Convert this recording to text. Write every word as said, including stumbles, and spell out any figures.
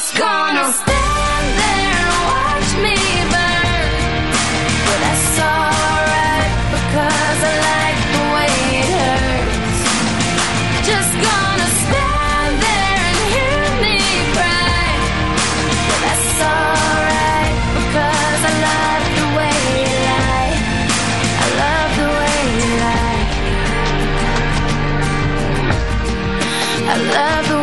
just gonna stand there and watch me burn. But that's alright because I like the way it hurts. Just gonna stand there and hear me cry. But that's alright because I love the way you lie. I love the way you lie. I love the